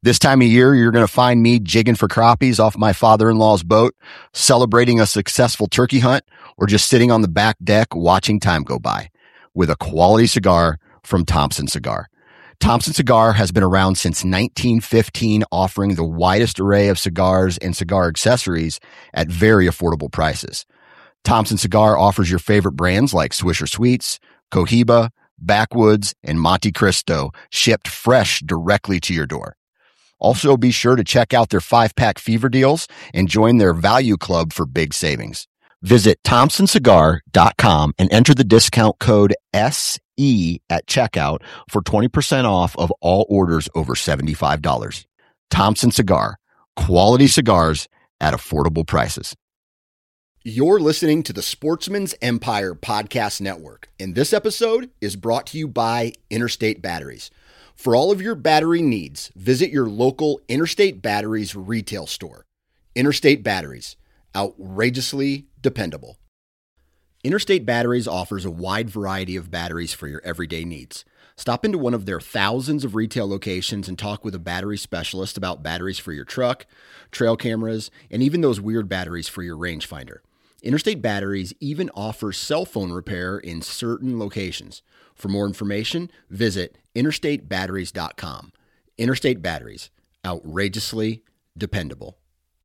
This time of year, you're going to find me jigging for crappies off my father-in-law's boat, celebrating a successful turkey hunt, or just sitting on the back deck watching time go by with a quality cigar from Thompson Cigar. Thompson Cigar has been around since 1915, offering the widest array of cigars and cigar accessories at very affordable prices. Thompson Cigar offers your favorite brands like Swisher Sweets, Cohiba, Backwoods, and Monte Cristo, shipped fresh directly to your door. Also, be sure to check out their 5-pack fever deals and join their value club for big savings. Visit thompsoncigar.com and enter the discount code SE at checkout for 20% off of all orders over $75. Thompson Cigar, quality cigars at affordable prices. You're listening to the Sportsman's Empire Podcast Network, and this episode is brought to you by Interstate Batteries. For all of your battery needs, visit your local Interstate Batteries retail store. Interstate Batteries, outrageously dependable. Interstate Batteries offers a wide variety of batteries for your everyday needs. Stop into one of their thousands of retail locations and talk with a battery specialist about batteries for your truck, trail cameras, and even those weird batteries for your rangefinder. Interstate Batteries even offers cell phone repair in certain locations. For more information, visit interstatebatteries.com. Interstate Batteries, outrageously dependable.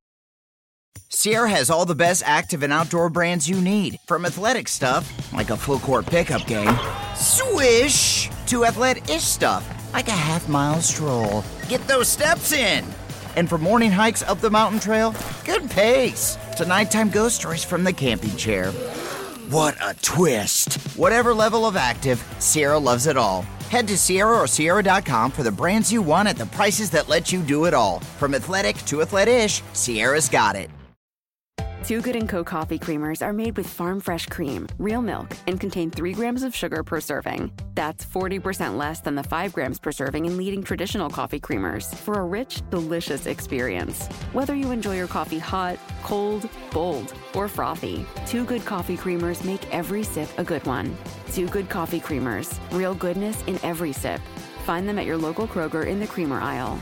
Sierra has all the best active and outdoor brands you need. From athletic stuff, like a full court pickup game, swish, to athlete-ish stuff, like a half-mile stroll. Get those steps in. And for morning hikes up the mountain trail, good pace. To nighttime ghost stories from the camping chair. What a twist. Whatever level of active, Sierra loves it all. Head to Sierra or Sierra.com for the brands you want at the prices that let you do it all. From athletic to athlete-ish, Sierra's got it. Too Good & Co. coffee creamers are made with farm fresh cream, real milk, and contain 3 grams of sugar per serving. That's 40% less than the 5 grams per serving in leading traditional coffee creamers for a rich, delicious experience. Whether you enjoy your coffee hot, cold, bold, or frothy, Too Good coffee creamers make every sip a good one. Too Good coffee creamers, real goodness in every sip. Find them at your local Kroger in the creamer aisle.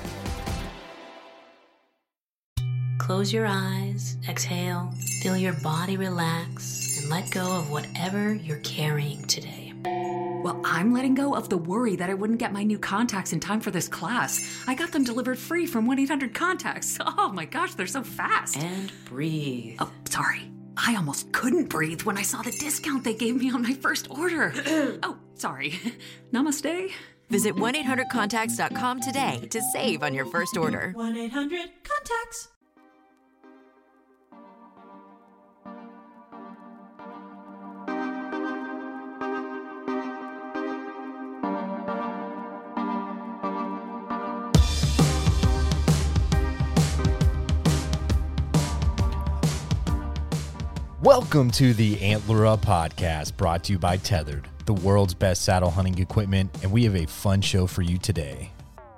Close your eyes, exhale, feel your body relax, and let go of whatever you're carrying today. Well, I'm letting go of the worry that I wouldn't get my new contacts in time for this class. I got them delivered free from 1-800-CONTACTS. Oh my gosh, they're so fast. And breathe. Oh, sorry. I almost couldn't breathe when I saw the discount they gave me on my first order. Oh, sorry. Namaste. Visit 1-800-CONTACTS.com today to save on your first order. 1-800-CONTACTS. Welcome to the Antler Up Podcast, brought to you by Tethered, the world's best saddle hunting equipment, and we have a fun show for you today.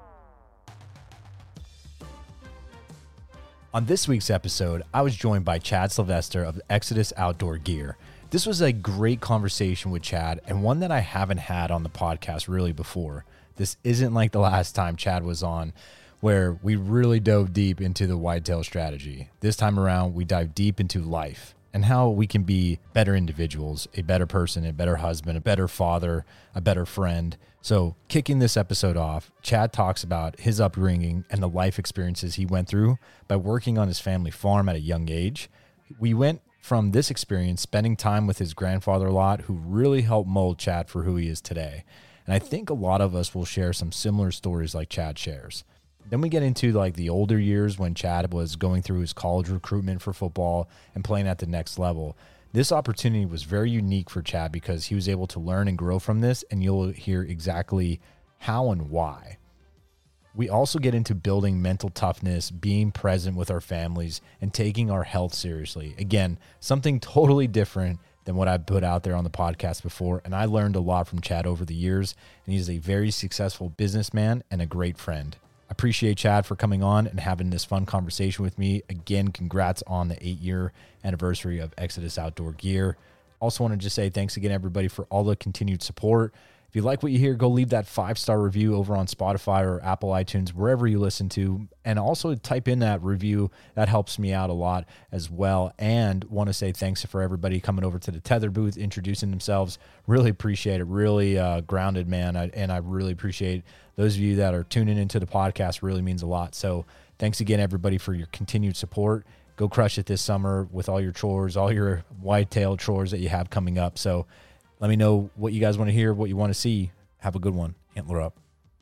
On this week's episode, I was joined by Chad Sylvester of Exodus Outdoor Gear. This was a great conversation with Chad, and one that I haven't had on the podcast really before. This isn't like the last time Chad was on, where we really dove deep into the whitetail strategy. This time around, we dive deep into life and how we can be better individuals, a better person, a better husband, a better father, a better friend. So kicking this episode off, Chad talks about his upbringing and the life experiences he went through by working on his family farm at a young age. We went from this experience spending time with his grandfather a lot, who really helped mold Chad for who he is today. And I think a lot of us will share some similar stories like Chad shares. Then we get into like the older years when Chad was going through his college recruitment for football and playing at the next level. This opportunity was very unique for Chad because he was able to learn and grow from this, and you'll hear exactly how and why. We also get into building mental toughness, being present with our families, and taking our health seriously. Again, something totally different than what I've put out there on the podcast before, and I learned a lot from Chad over the years, and he's a very successful businessman and a great friend. I appreciate Chad for coming on and having this fun conversation with me. Again, congrats on the 8-year anniversary of Exodus Outdoor Gear. Also want to just say thanks again, everybody, for all the continued support. If you like what you hear, go leave that 5-star review over on Spotify or Apple iTunes, wherever you listen to. And also type in that review. That helps me out a lot as well. And want to say thanks for everybody coming over to the Tether booth, introducing themselves. Really appreciate it. Really grounded, man. And I really appreciate those of you that are tuning into the podcast. Really means a lot. So thanks again, everybody, for your continued support. Go crush it this summer with all your chores, all your whitetail chores that you have coming up. So let me know what you guys want to hear, what you want to see. Have a good one. Antler up.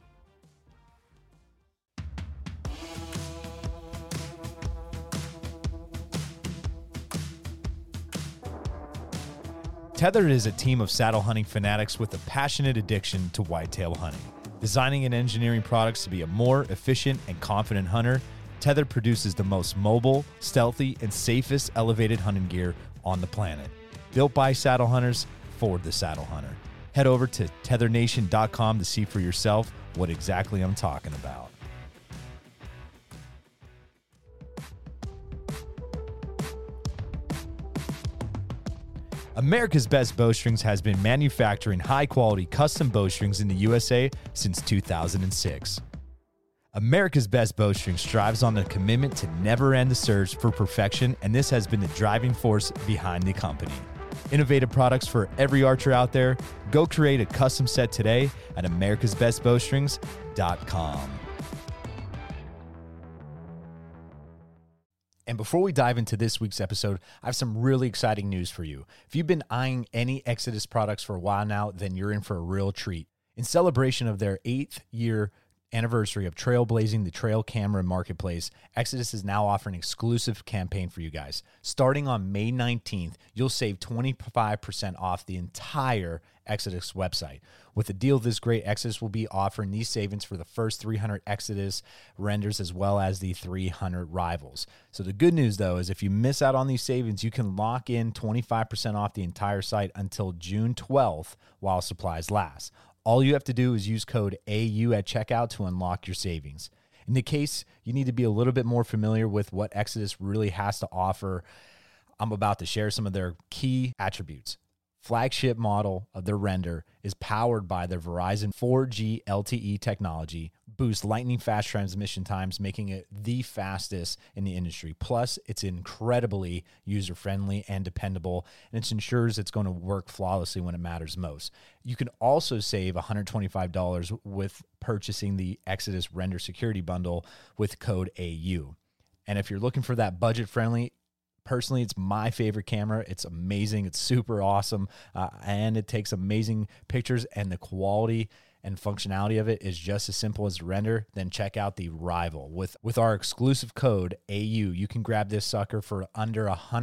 Tethered is a team of saddle hunting fanatics with a passionate addiction to whitetail hunting. Designing and engineering products to be a more efficient and confident hunter, Tethered produces the most mobile, stealthy, and safest elevated hunting gear on the planet. Built by saddle hunters, for the saddle hunter. Head over to tethernation.com to see for yourself what exactly I'm talking about. America's Best Bowstrings has been manufacturing high-quality custom bowstrings in the USA since 2006. America's Best Bowstring strives on the commitment to never end the search for perfection, and this has been the driving force behind the company. Innovative products for every archer out there. Go create a custom set today at americasbestbowstrings.com. And before we dive into this week's episode, I have some really exciting news for you. If you've been eyeing any Exodus products for a while now, then you're in for a real treat. In celebration of their 8th year anniversary of trailblazing the trail camera marketplace, Exodus is now offering an exclusive campaign for you guys. Starting on May 19th, you'll save 25% off the entire Exodus website. With a deal this great, Exodus will be offering these savings for the first 300 Exodus renders as well as the 300 rivals. So the good news, though, is if you miss out on these savings, you can lock in 25% off the entire site until June 12th while supplies last. All you have to do is use code AU at checkout to unlock your savings. In the case you need to be a little bit more familiar with what Exodus really has to offer, I'm about to share some of their key attributes. Flagship model of their render is powered by their Verizon 4G LTE technology, boosts lightning fast transmission times, making it the fastest in the industry. Plus, it's incredibly user-friendly and dependable, and it ensures it's going to work flawlessly when it matters most. You can also save $125 with purchasing the Exodus Render Security Bundle with code AU. And if you're looking for that budget-friendly, personally, it's my favorite camera. It's amazing. It's super awesome. And it takes amazing pictures, and the quality and functionality of it is just as simple as the render. Then check out the Rival. With our exclusive code AU, you can grab this sucker for under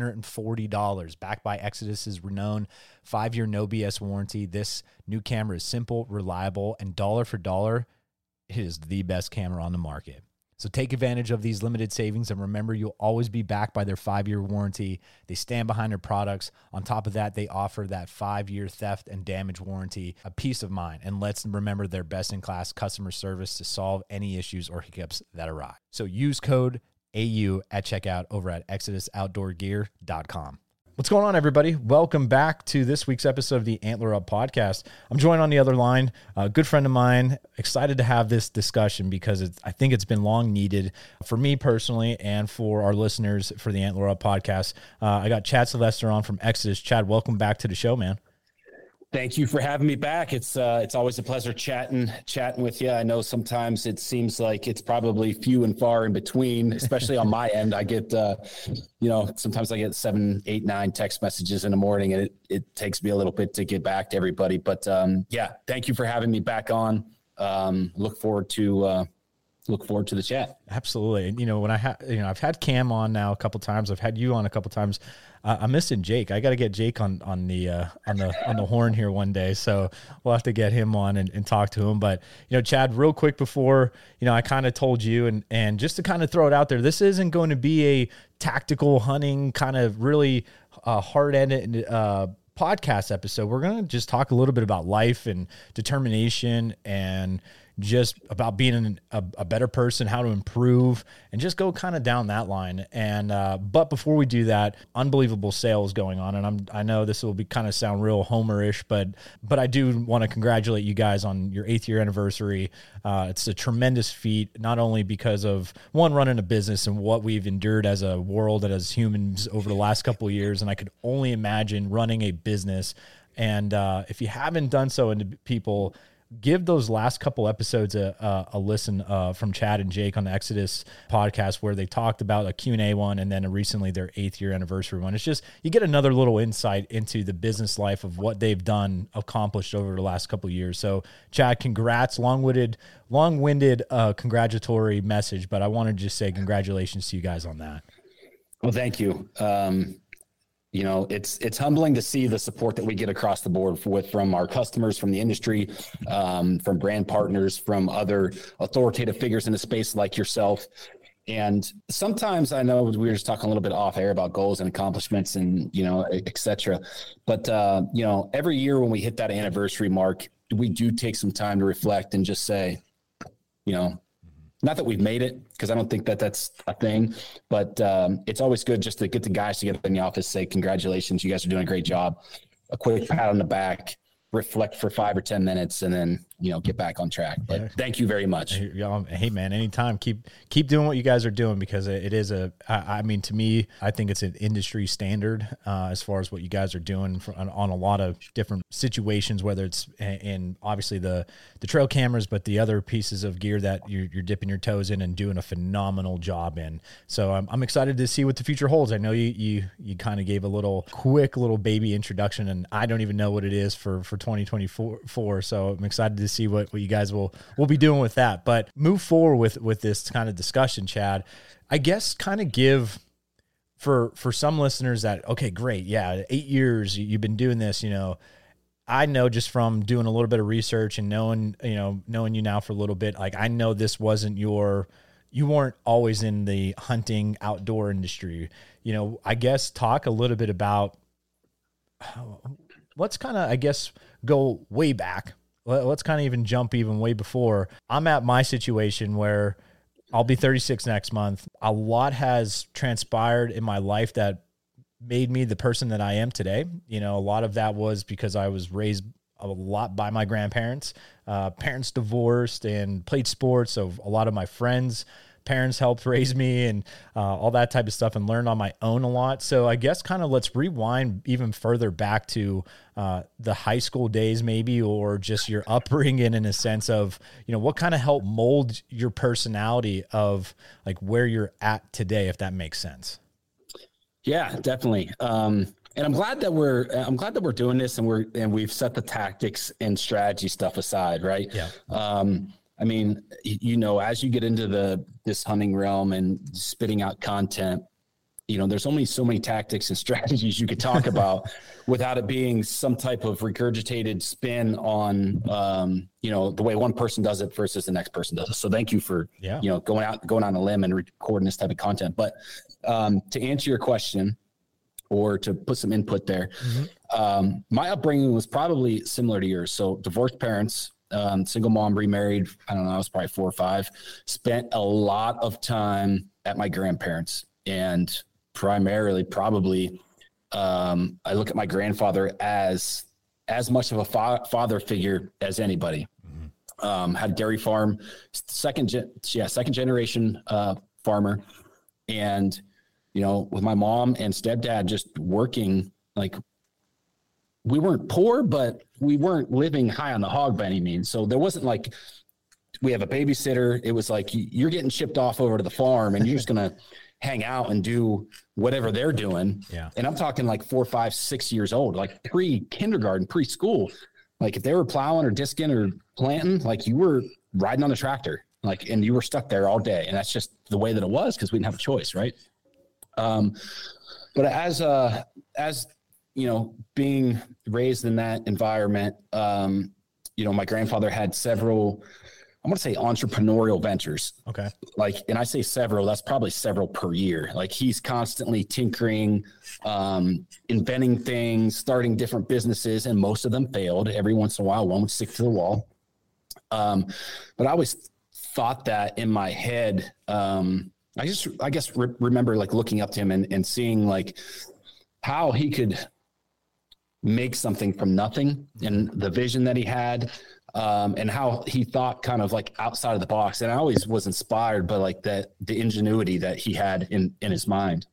$140, backed by Exodus's renowned 5-year no BS warranty. This new camera is simple, reliable, and dollar for dollar, it is the best camera on the market. So take advantage of these limited savings, and remember, you'll always be backed by their 5-year warranty. They stand behind their products. On top of that, they offer that 5-year theft and damage warranty, a peace of mind. And let's remember their best-in-class customer service to solve any issues or hiccups that arise. So use code AU at checkout over at ExodusOutdoorGear.com. What's going on, everybody? Welcome back to this week's episode of the Antler Up podcast. I'm joined on the other line, a good friend of mine. Excited to have this discussion because I think it's been long needed for me personally and for our listeners for the Antler Up podcast. I got Chad Sylvester on from Exodus. Chad, welcome back to the show, man. Thank you for having me back. It's always a pleasure chatting with you. I know sometimes it seems like it's probably few and far in between, especially on my end. I get, sometimes I get 7, 8, 9 text messages in the morning, and it takes me a little bit to get back to everybody. But thank you for having me back on. Look forward to the chat. Absolutely. And, when I've had Cam on now a couple times. I've had you on a couple times. I'm missing Jake. I got to get Jake on the horn here one day. So we'll have to get him on and talk to him. But, Chad, real quick before, I kind of told you and just to kind of throw it out there, this isn't going to be a tactical hunting kind of really hard-ended podcast episode. We're going to just talk a little bit about life and determination and, just about being a better person, how to improve, and just go kind of down that line. And but before we do that, unbelievable sales going on, and I know this will be kind of sound real Homer-ish, but I do want to congratulate you guys on your 8th year anniversary. It's a tremendous feat, not only because of one, running a business and what we've endured as a world and as humans over the last couple of years, and I could only imagine running a business. And if you haven't done so, and people, give those last couple episodes a listen from Chad and Jake on the Exodus podcast, where they talked about a Q&A one, and then recently their 8th year anniversary one. It's just, you get another little insight into the business life of what they've accomplished over the last couple of years. So Chad, congrats, long-winded congratulatory message, but I wanted to just say congratulations to you guys on that. Well, thank you. You know, it's humbling to see the support that we get across the board from our customers, from the industry, from brand partners, from other authoritative figures in the space like yourself. And sometimes, I know we were just talking a little bit off air about goals and accomplishments and, you know, et cetera. But, you know, every year when we hit that anniversary mark, we do take some time to reflect and just say, you know, not that we've made it, because I don't think that that's a thing, but it's always good just to get the guys together in the office, say, congratulations, you guys are doing a great job, a quick pat on the back, reflect for 5 or 10 minutes, and then, you know, get back on track. But thank you very much. Hey man, anytime. Keep doing what you guys are doing, because it is I mean, to me, I think it's an industry standard as far as what you guys are doing on a lot of different situations, whether it's in obviously the trail cameras, but the other pieces of gear that you're dipping your toes in and doing a phenomenal job in. So I'm excited to see what the future holds. I know you kind of gave a quick little baby introduction, and I don't even know what it is for 2024. So I'm excited to see what you guys will be doing with that. But move forward with this kind of discussion, Chad. I guess kind of give for some listeners that, okay, great, yeah, 8 years you've been doing this. You know, I know just from doing a little bit of research and knowing you now for a little bit, like, I know this wasn't you weren't always in the hunting outdoor industry. You know, I guess talk a little bit about let's kind of, I guess, go way back. Let's kind of even jump even way before. I'm at my situation where I'll be 36 next month. A lot has transpired in my life that made me the person that I am today. You know, a lot of that was because I was raised a lot by my grandparents. Parents divorced and played sports, so a lot of my friends' parents helped raise me and all that type of stuff, and learned on my own a lot. So I guess kind of let's rewind even further back to the high school days maybe, or just your upbringing in a sense of, you know, what kind of helped mold your personality of like where you're at today, if that makes sense. Yeah, definitely. And I'm glad that we're doing this, and we've set the tactics and strategy stuff aside, right? Yeah. I mean, you know, as you get into this hunting realm and spitting out content, you know, there's only so many tactics and strategies you could talk about without it being some type of regurgitated spin on, you know, the way one person does it versus the next person does it. So thank you for, you know, going on a limb and recording this type of content. But to answer your question, or to put some input there, my upbringing was probably similar to yours. So divorced parents, single mom, remarried, I don't know, I was probably 4 or 5, spent a lot of time at my grandparents, and primarily probably I look at my grandfather as much of a father figure as anybody. Had a dairy farm, second generation farmer. And, you know, with my mom and stepdad just working, like, we weren't poor, but we weren't living high on the hog by any means. So there wasn't like, we have a babysitter. It was like, you're getting shipped off over to the farm and you're just going to hang out and do whatever they're doing. Yeah. And I'm talking like 4, 5, 6 years old, like pre-kindergarten, preschool. Like if they were plowing or disking or planting, like you were riding on a tractor, like, and you were stuck there all day. And that's just the way that it was, because we didn't have a choice. Right. But as you know, being raised in that environment, you know, my grandfather had several, I'm going to say entrepreneurial ventures. Okay. Like, and I say several, that's probably several per year. Like he's constantly tinkering, inventing things, starting different businesses, and most of them failed. Every once in a while, one would stick to the wall. But I always thought that in my head. I guess remember like looking up to him and seeing like how he could make something from nothing, and the vision that he had, and how he thought kind of like outside of the box. And I always was inspired by like the ingenuity that he had in his mind.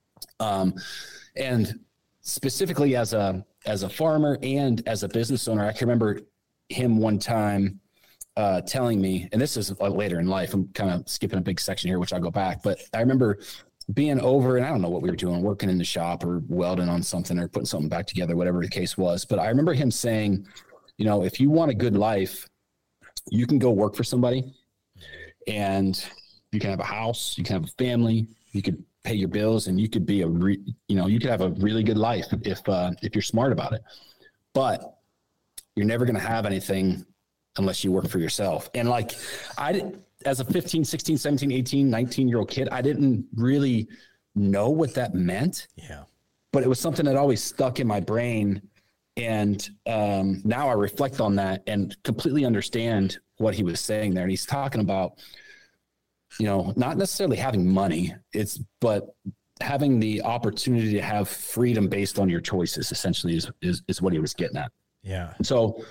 And specifically as a farmer and as a business owner, I can remember him one time telling me, and this is later in life, I'm kind of skipping a big section here, which I'll go back, but I remember being over, and I don't know what we were doing, working in the shop or welding on something or putting something back together, whatever the case was. But I remember him saying, you know, if you want a good life, you can go work for somebody and you can have a house, you can have a family, you could pay your bills, and you could be you could have a really good life if you're smart about it. But you're never going to have anything unless you work for yourself. And like as a 15, 16, 17, 18, 19-year-old kid, I didn't really know what that meant. Yeah. But it was something that always stuck in my brain. And now I reflect on that and completely understand what he was saying there. And he's talking about, you know, not necessarily having money, but having the opportunity to have freedom based on your choices, essentially is what he was getting at. Yeah. So,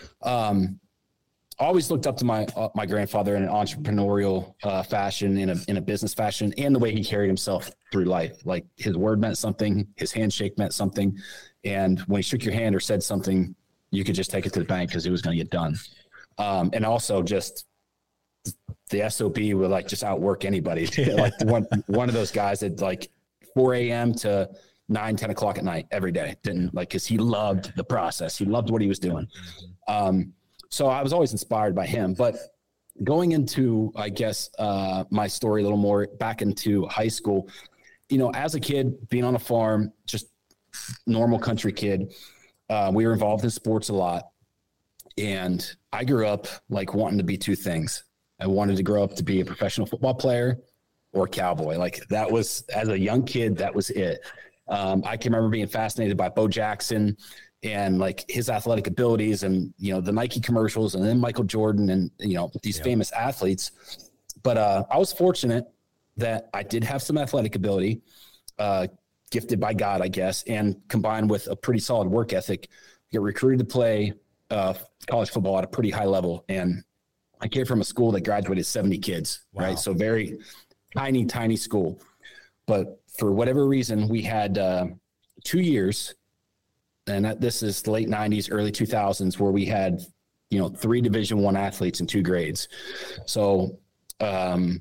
always looked up to my grandfather in an entrepreneurial fashion, in a business fashion, and the way he carried himself through life. Like his word meant something, his handshake meant something, and when he shook your hand or said something, you could just take it to the bank because it was going to get done. And also just the SOB would like just outwork anybody. Like one of those guys that like 4 a.m. to 9, 10 o'clock at night every day. Didn't like, because he loved the process. He loved what he was doing. So I was always inspired by him. But going into, I guess, my story a little more back into high school, you know, as a kid, being on a farm, just normal country kid, we were involved in sports a lot. And I grew up like wanting to be two things. I wanted to grow up to be a professional football player or a cowboy. Like that was, as a young kid, that was it. I can remember being fascinated by Bo Jackson and like his athletic abilities, and, you know, the Nike commercials, and then Michael Jordan, and, you know, these famous athletes. But I was fortunate that I did have some athletic ability, gifted by God, I guess, and combined with a pretty solid work ethic, get recruited to play college football at a pretty high level. And I came from a school that graduated 70 kids, right? So very tiny school. But for whatever reason, we had 2 years, and this is the late 90s, early 2000s, where we had, you know, 3 Division I athletes in 2 grades. So my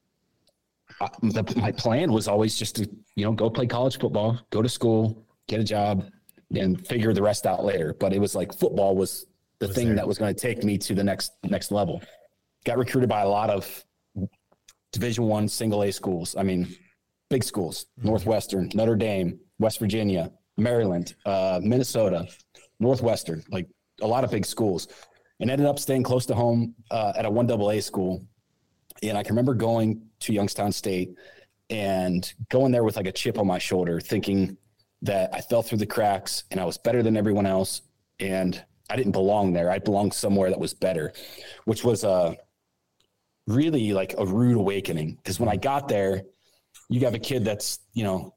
plan was always just to, you know, go play college football, go to school, get a job, and figure the rest out later. But it was like football was the thing that was going to take me to the next level. Got recruited by a lot of Division I single A schools. I mean, big schools: Northwestern, Notre Dame, West Virginia, Maryland, Minnesota, Northwestern, like a lot of big schools, and ended up staying close to home at a 1AA school. And I can remember going to Youngstown State and going there with like a chip on my shoulder, thinking that I fell through the cracks and I was better than everyone else. And I didn't belong there. I belonged somewhere that was better, which was really like a rude awakening. Because when I got there, you have a kid that's, you know,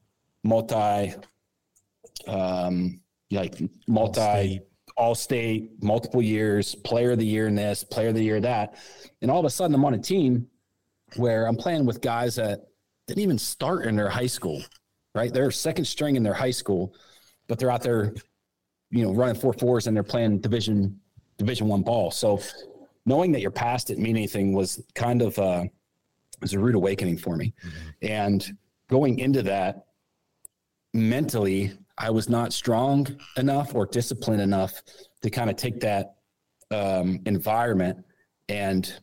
all-state, multiple years, player of the year in this, player of the year that. And all of a sudden I'm on a team where I'm playing with guys that didn't even start in their high school, right? They're second string in their high school, but they're out there, you know, running 4.4s, and they're playing Division I ball. So knowing that you're past it mean anything was kind of was a rude awakening for me. And going into that, mentally, I was not strong enough or disciplined enough to kind of take that environment and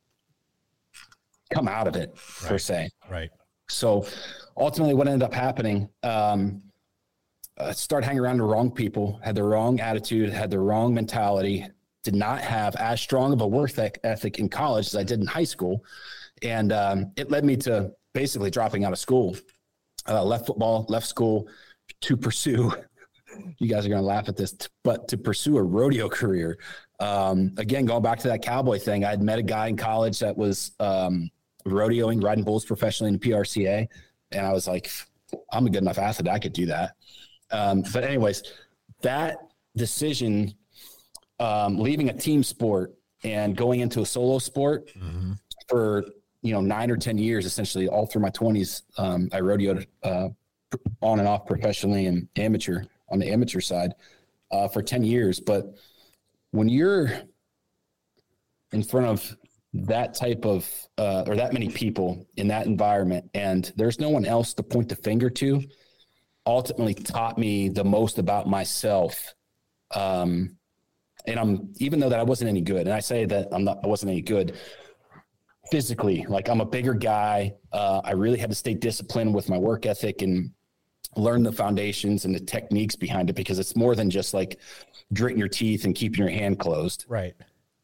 come out of it, per se. Right. So ultimately what ended up happening, started hanging around the wrong people, had the wrong attitude, had the wrong mentality, did not have as strong of a work ethic in college as I did in high school. And it led me to basically dropping out of school. Left football, left school to pursue, you guys are going to laugh at this, but to pursue a rodeo career. Again, going back to that cowboy thing, I had met a guy in college that was rodeoing, riding bulls professionally in the PRCA. And I was like, I'm a good enough athlete. I could do that. But anyways, that decision, leaving a team sport and going into a solo sport for, 9 or 10 years, essentially all through my 20s, I rodeoed on and off professionally and amateur on the amateur side for 10 years. But when you're in front of that type of, or that many people in that environment, and there's no one else to point the finger to, ultimately taught me the most about myself. And even though that I wasn't any good, and I say that I wasn't any good physically, like I'm a bigger guy. I really had to stay disciplined with my work ethic and learn the foundations and the techniques behind it, because it's more than just like gritting your teeth and keeping your hand closed. Right.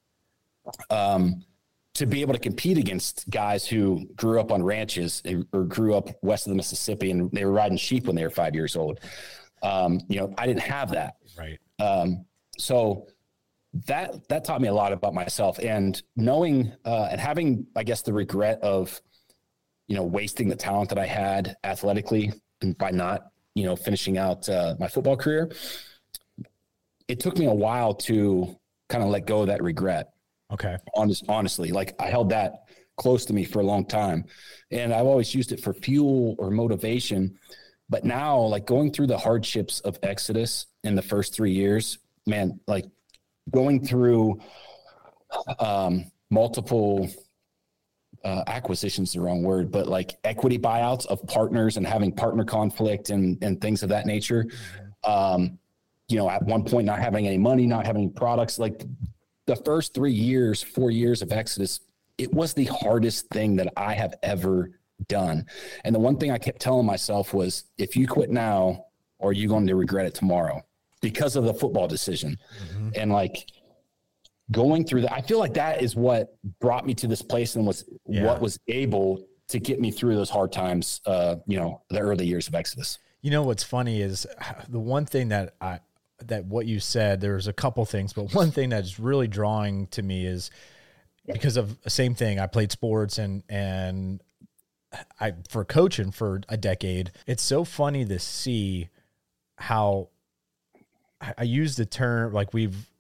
To be able to compete against guys who grew up on ranches or grew up west of the Mississippi and they were riding sheep when they were 5 years old. I didn't have that. Right. So that taught me a lot about myself, and knowing, and having, I guess, the regret of, wasting the talent that I had athletically and by not, finishing out my football career. It took me a while to kind of let go of that regret. Okay. Honestly, like I held that close to me for a long time, and I've always used it for fuel or motivation. But now, like going through the hardships of Exodus in the first 3 years, man, like going through multiple acquisitions, the wrong word, but like equity buyouts of partners and having partner conflict and things of that nature. At one point, not having any money, not having any products, like the first 4 years of Exodus, it was the hardest thing that I have ever done. And the one thing I kept telling myself was, if you quit now, are you going to regret it tomorrow? Because of the football decision. And like going through that, I feel like that is what brought me to this place and what was able to get me through those hard times, the early years of Exodus. What's funny is the one thing that what you said, there's a couple things, but one thing that's really drawing to me is because of the same thing. I played sports and I, for coaching for a decade, it's so funny to see how I use the term, like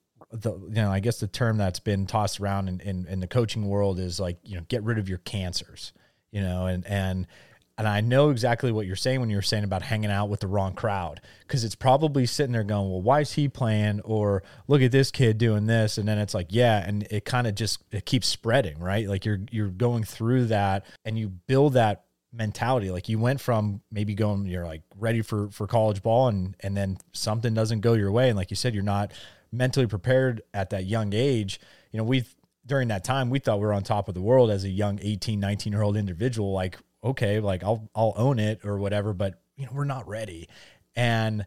I guess the term that's been tossed around in the coaching world is like, get rid of your cancers, and I know exactly what you're saying when you're saying about hanging out with the wrong crowd, because it's probably sitting there going, well, why is he playing? Or look at this kid doing this. And then it's like, yeah. And it kind of it keeps spreading, right? Like you're going through that and you build that mentality. Like you went from maybe you're like ready for college ball and then something doesn't go your way. And like you said, you're not mentally prepared at that young age. During that time, we thought we were on top of the world as a young 18, 19-year-old individual. Like, okay, like I'll own it or whatever, but we're not ready. And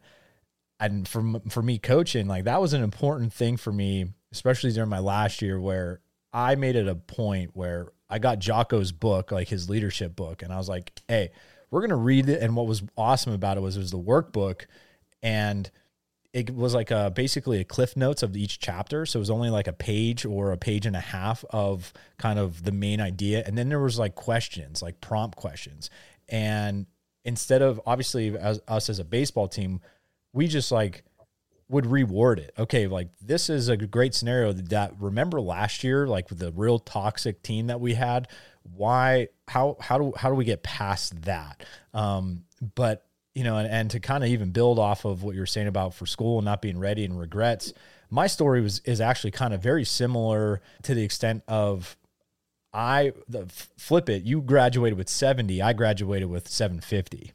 for me coaching, like that was an important thing for me, especially during my last year, where I made it a point where I got Jocko's book, like his leadership book. And I was like, hey, we're going to read it. And what was awesome about it was the workbook, and it was like basically a cliff notes of each chapter. So it was only like a page or a page and a half of kind of the main idea. And then there was like questions, like prompt questions. And instead of obviously us as a baseball team, we just like would reward it. Okay, like this is a great scenario that remember last year, like with the real toxic team that we had, how do we get past that? But and to kind of even build off of what you're saying about for school and not being ready and regrets, my story is actually kind of very similar to the extent of flip it. You graduated with 70. I graduated with 750.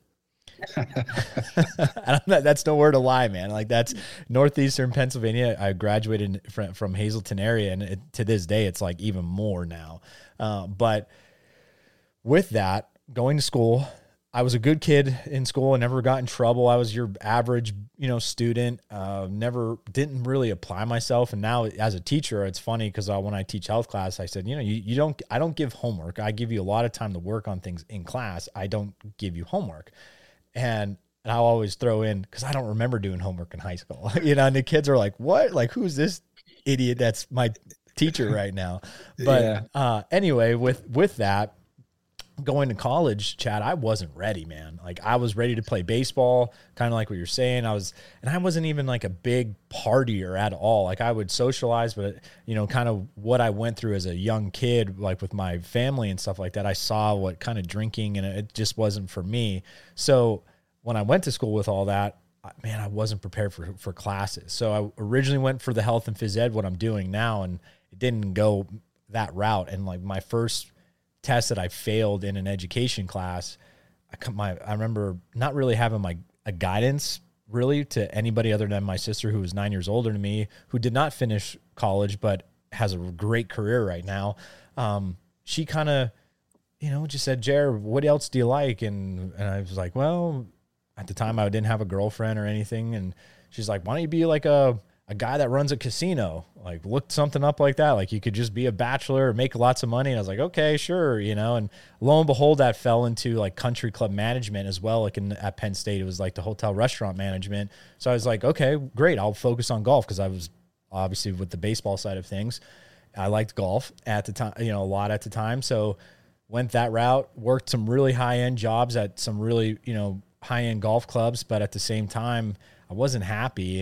That's nowhere to lie, man. Like that's northeastern Pennsylvania. I graduated from Hazleton area, and to this day, it's like even more now. But with that, going to school, I was a good kid in school. I never got in trouble. I was your average, student. Didn't really apply myself. And now as a teacher, it's funny because when I teach health class, I said, I don't give homework. I give you a lot of time to work on things in class. I don't give you homework. And I'll always throw in, because I don't remember doing homework in high school, and the kids are like, what? Like, who's this idiot that's my teacher right now. But anyway, with that, going to college, Chad, I wasn't ready, man. Like I was ready to play baseball, kind of like what you're saying. I wasn't even like a big partier at all. Like I would socialize, but kind of what I went through as a young kid, like with my family and stuff like that, I saw what kind of drinking, and it just wasn't for me. So when I went to school with all that, man, I wasn't prepared for classes. So I originally went for the health and phys ed, what I'm doing now, and it didn't go that route. And like my first test that I failed in an education class, I remember not really having a guidance really to anybody other than my sister, who was 9 years older than me, who did not finish college but has a great career right now. She kind of, just said, Jared, what else do you like? And I was like, well, at the time I didn't have a girlfriend or anything. And she's like, why don't you be like a guy that runs a casino? Like look something up like that. Like you could just be a bachelor, make lots of money. And I was like, okay, sure. And lo and behold, that fell into like country club management as well. Like at Penn State, it was like the hotel restaurant management. So I was like, okay, great. I'll focus on golf. Cause I was obviously with the baseball side of things. I liked golf at the time, a lot at the time. So went that route, worked some really high end jobs at some really, high end golf clubs. But at the same time, I wasn't happy.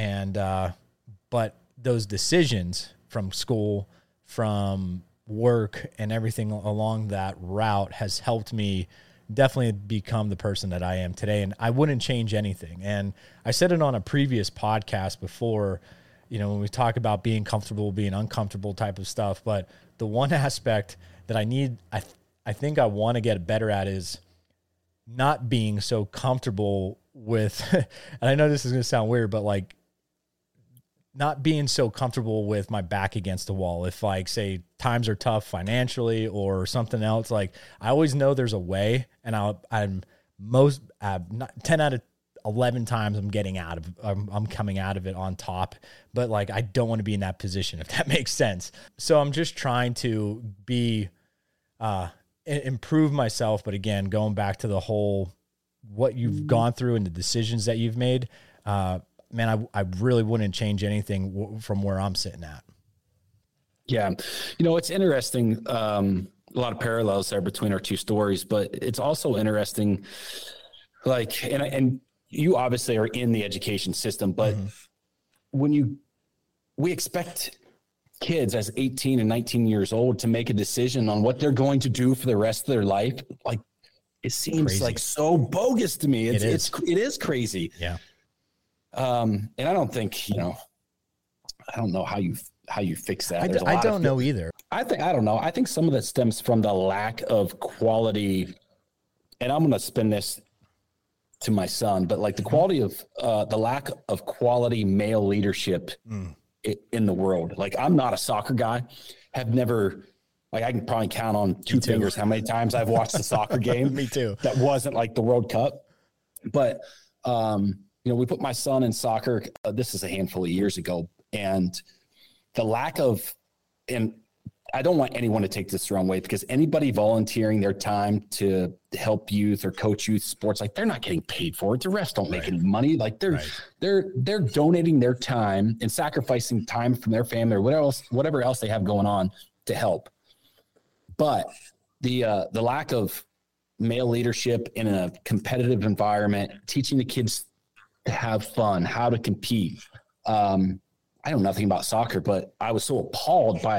But those decisions from school, from work, and everything along that route has helped me definitely become the person that I am today. And I wouldn't change anything. And I said it on a previous podcast before, when we talk about being comfortable, being uncomfortable type of stuff. But the one aspect that I think I want to get better at is not being so comfortable with, and I know this is going to sound weird, but like not being so comfortable with my back against the wall. If like, say times are tough financially or something else, like I always know there's a way, and I'm 10 out of 11 times I'm coming out of it on top, but like, I don't want to be in that position, if that makes sense. So I'm just trying to improve myself. But again, going back to the whole, what you've gone through and the decisions that you've made, man, I really wouldn't change anything from where I'm sitting at. Yeah. It's interesting. A lot of parallels there between our two stories, but it's also interesting. Like, and you obviously are in the education system, but we expect kids as 18 and 19 years old to make a decision on what they're going to do for the rest of their life. Like, it seems crazy. Like so bogus to me. It is crazy. Yeah. And I don't think, I don't know how you fix that. I don't know either. I don't know. I think some of that stems from the lack of quality, and I'm going to spin this to my son, but like the quality of, the lack of quality male leadership in the world. Like, I'm not a soccer guy, have never, like, I can probably count on two fingers how many times I've watched the soccer game. Me too. That wasn't like the World Cup. But, we put my son in soccer. This is a handful of years ago. And the lack of, and I don't want anyone to take this the wrong way, because anybody volunteering their time to help youth or coach youth sports, like, they're not getting paid for it. The refs don't make any money. Like, they're donating their time and sacrificing time from their family or whatever else they have going on to help. But the lack of male leadership in a competitive environment, teaching the kids to have fun, how to compete. I know nothing about soccer, but I was so appalled by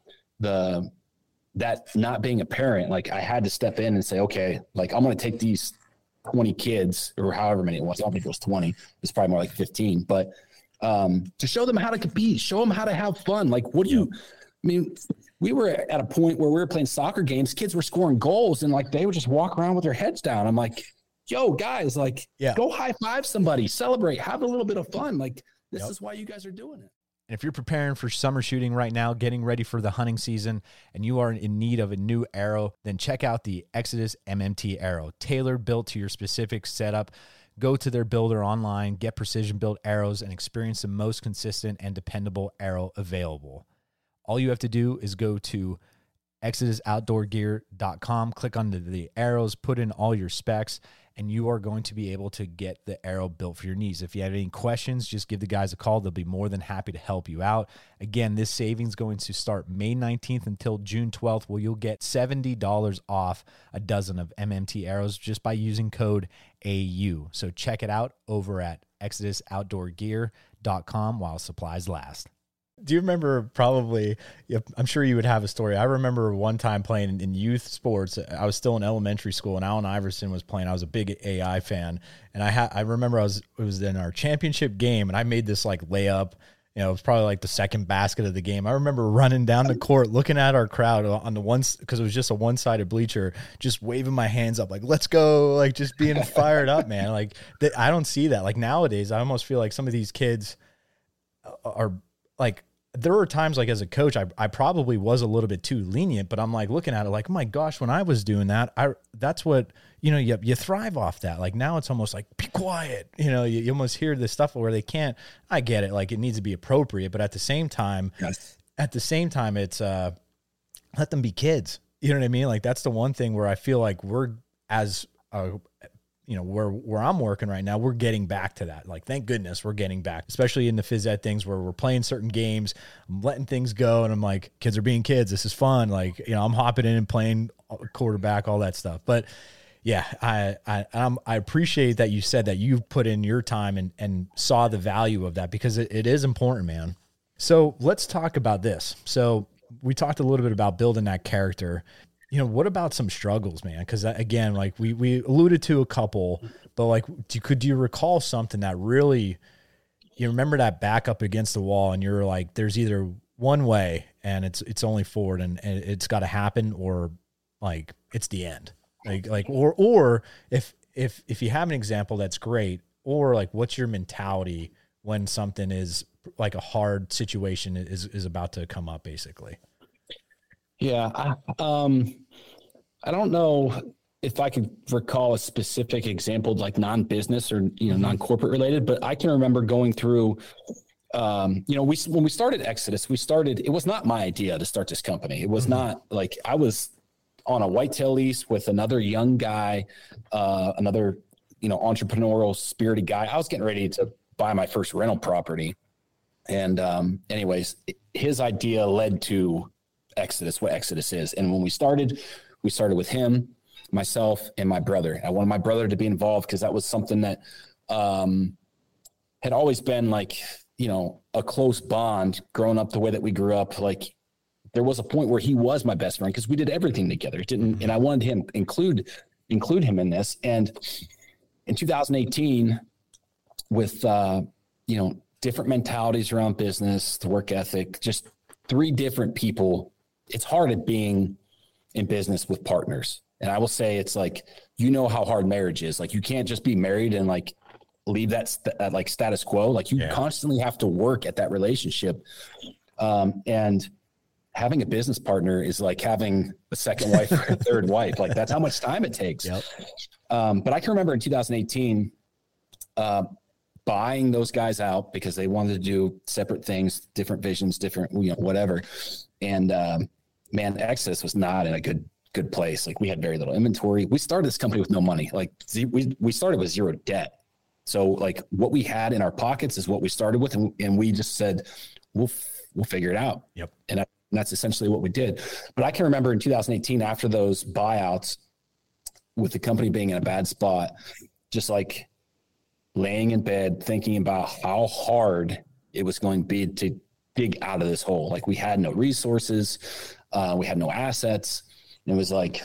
that not being a parent. Like, I had to step in and say, okay, like, I'm going to take these 20 kids or however many it was. I don't think it was 20. It's probably more like 15, but to show them how to compete, show them how to have fun. Like, we were at a point where we were playing soccer games. Kids were scoring goals and like, they would just walk around with their heads down. I'm like, yo, guys, like, go high five somebody, celebrate, have a little bit of fun. Like, this is why you guys are doing it. And if you're preparing for summer shooting right now, getting ready for the hunting season, and you are in need of a new arrow, then check out the Exodus MMT arrow, tailored, built to your specific setup. Go to their builder online, get precision built arrows, and experience the most consistent and dependable arrow available. All you have to do is go to ExodusOutdoorGear.com, click on the arrows, put in all your specs, and you are going to be able to get the arrow built for your knees. If you have any questions, just give the guys a call. They'll be more than happy to help you out. Again, this savings is going to start May 19th until June 12th, where you'll get $70 off a dozen of MMT arrows just by using code AU. So check it out over at ExodusOutdoorGear.com while supplies last. Do you remember I'm sure you would have a story. I remember one time playing in youth sports. I was still in elementary school, and Allen Iverson was playing. I was a big AI fan, and I remember it was in our championship game, and I made this like layup. It was probably like the second basket of the game. I remember running down the court, looking at our crowd on the because it was just a one-sided bleacher, just waving my hands up like, let's go, like just being fired up, man. Like I don't see that. Like nowadays, I almost feel like some of these kids are like, there were times like as a coach, I probably was a little bit too lenient, but I'm like looking at it like, oh my gosh, when I was doing that, that's what, you thrive off that. Like now it's almost like, be quiet. You almost hear this stuff where they can't. I get it. Like it needs to be appropriate, but at the same time, it's let them be kids. You know what I mean? Like that's the one thing where I feel like we're where I'm working right now, we're getting back to that. Like, thank goodness we're getting back, especially in the phys ed things where we're playing certain games, I'm letting things go. And I'm like, kids are being kids. This is fun. Like, I'm hopping in and playing quarterback, all that stuff. But yeah, I appreciate that you said that you've put in your time and saw the value of that, because it is important, man. So let's talk about this. So we talked a little bit about building that character. What about some struggles, man? Because again, like we alluded to a couple, but like, do you recall something that really, you remember that back up against the wall and you're like, there's either one way and it's only forward and it's got to happen, or like it's the end, or if you have an example, that's great. Or like, what's your mentality when something is like a hard situation is about to come up, basically? Yeah. I don't know if I could recall a specific example, like non-business or, non-corporate related, but I can remember going through, when we started Exodus, it was not my idea to start this company. It was not like I was on a whitetail lease with another young guy, another, entrepreneurial spirited guy. I was getting ready to buy my first rental property. And anyways, his idea led to Exodus, what Exodus is. And when we started with him, myself, and my brother. I wanted my brother to be involved because that was something that had always been like, a close bond growing up the way that we grew up. Like there was a point where he was my best friend because we did everything together. And I wanted him include him in this. And in 2018, with different mentalities around business, the work ethic, just 3 different people. It's hard at being in business with partners. And I will say, it's like, how hard marriage is. Like you can't just be married and like leave that like status quo. Like you constantly have to work at that relationship. And having a business partner is like having a second wife or a third wife. Like that's how much time it takes. Yep. But I can remember in 2018, buying those guys out because they wanted to do separate things, different visions, different, whatever. And, man, Exodus was not in a good place. Like we had very little inventory. We started this company with no money. Like we started with 0 debt. So like what we had in our pockets is what we started with. And we just said, we'll figure it out. Yep. And that's essentially what we did. But I can remember in 2018, after those buyouts, with the company being in a bad spot, just like laying in bed, thinking about how hard it was going to be to dig out of this hole. Like we had no resources, we had no assets. And it was like,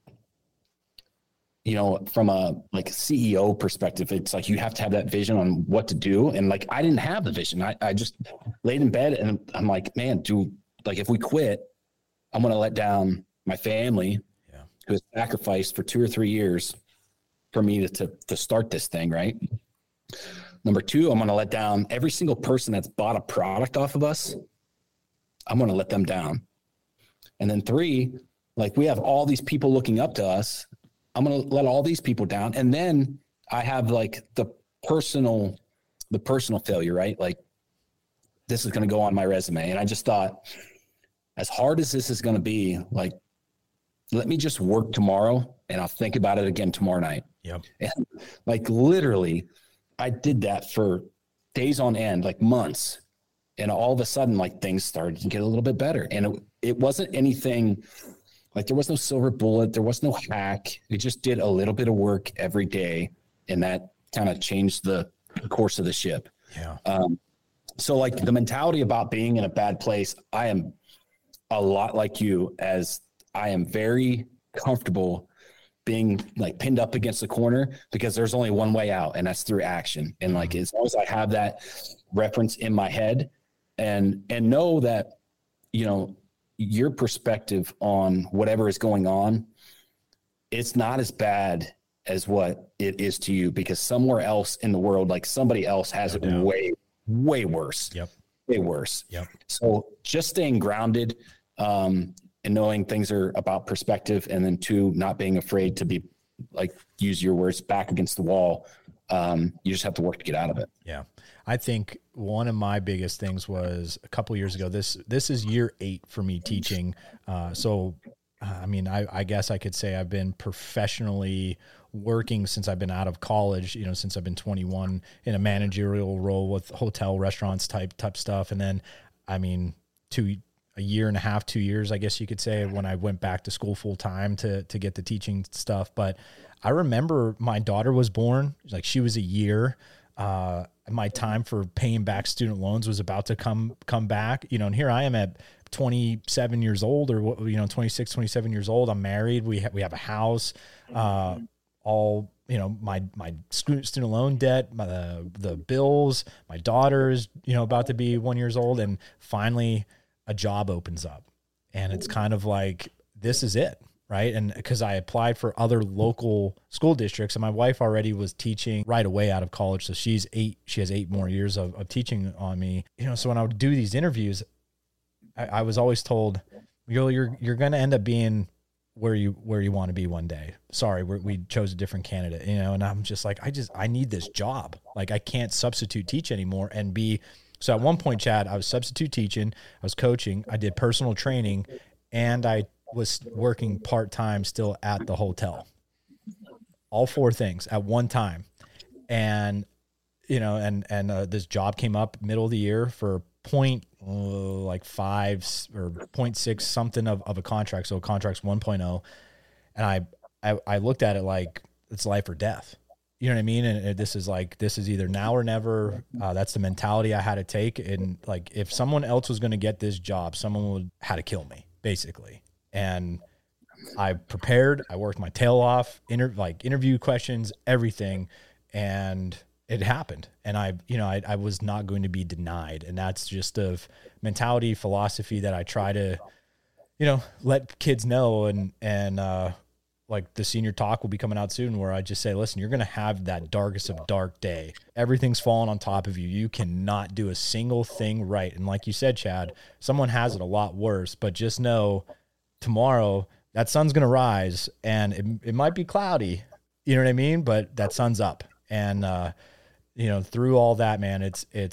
from a like CEO perspective, it's like you have to have that vision on what to do. And like I didn't have the vision. I just laid in bed and I'm like, man, if we quit, I'm going to let down my family, who has sacrificed for 2 or 3 years for me to start this thing, right? Number 2, I'm going to let down every single person that's bought a product off of us. I'm going to let them down. And then 3, like we have all these people looking up to us. I'm going to let all these people down. And then I have like the personal failure, right? Like this is going to go on my resume. And I just thought, as hard as this is going to be, like, let me just work tomorrow and I'll think about it again tomorrow night. Yep. And like literally I did that for days on end, like months. And all of a sudden, like things started to get a little bit better. And it wasn't anything like there was no silver bullet. There was no hack. We just did a little bit of work every day. And that kind of changed the course of the ship. Yeah. So like the mentality about being in a bad place, I am a lot like you, as I am very comfortable being like pinned up against the corner, because there's only one way out, and that's through action. And like, as long as I have that reference in my head and know that, you know, your perspective on whatever is going on, it's not as bad as what it is to you, because somewhere else in the world, like somebody else has it way worse. Yep. Way worse. Yep. So just staying grounded, and knowing things are about perspective, and then 2, not being afraid to be, like, use your words, back against the wall. You just have to work to get out of it. Yeah. I think one of my biggest things was a couple of years ago. This is year 8 for me teaching. I mean, I guess I could say I've been professionally working since I've been out of college, you know, since I've been 21, in a managerial role with hotel, restaurants type stuff. And then, I mean, a year and a half, 2 years, I guess you could say, when I went back to school full time to get the teaching stuff. But I remember my daughter was born, like she was a year. My time for paying back student loans was about to come back, you know, and here I am at 27 years old, or, you know, 26, 27 years old. I'm married. We have a house, all, you know, my student loan debt, the bills, my daughter's, you know, about to be 1 year old. And finally a job opens up, and it's kind of like, this is it. Right. And because I applied for other local school districts, and my wife already was teaching right away out of college. So she has 8 more years of teaching on me, you know. So when I would do these interviews, I was always told, you're going to end up being where you want to be one day. Sorry, we chose a different candidate, you know. And I'm just like, I need this job. Like, I can't substitute teach anymore and be. So at one point, Chad, I was substitute teaching, I was coaching, I did personal training, and I was working part-time still at the hotel. All 4 things at one time. And, you know, and this job came up middle of the year for like 5 or 0.6 something of a contract. So contract's 1.0. And I looked at it like it's life or death. You know what I mean? And this is either now or never. That's the mentality I had to take. And like, if someone else was going to get this job, someone would had to kill me, basically. And I prepared, I worked my tail off, interview questions, everything. And it happened. And I was not going to be denied. And that's just a mentality, philosophy that I try to, you know, let kids know. And like the senior talk will be coming out soon, where I just say, listen, you're going to have that darkest of dark day. Everything's falling on top of you. You cannot do a single thing right. And like you said, Chad, someone has it a lot worse, but just know tomorrow that sun's going to rise, and it might be cloudy, you know what I mean? But that sun's up. And, you know, through all that, man,